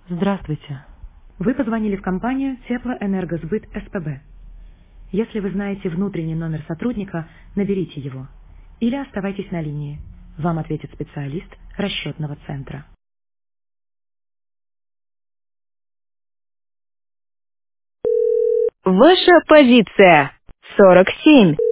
Здравствуйте. Вы позвонили в компанию Теплоэнергосбыт СПБ. Если вы знаете внутренний номер сотрудника, наберите его. Или оставайтесь на линии. Вам ответит специалист расчетного центра. Ваша позиция 47.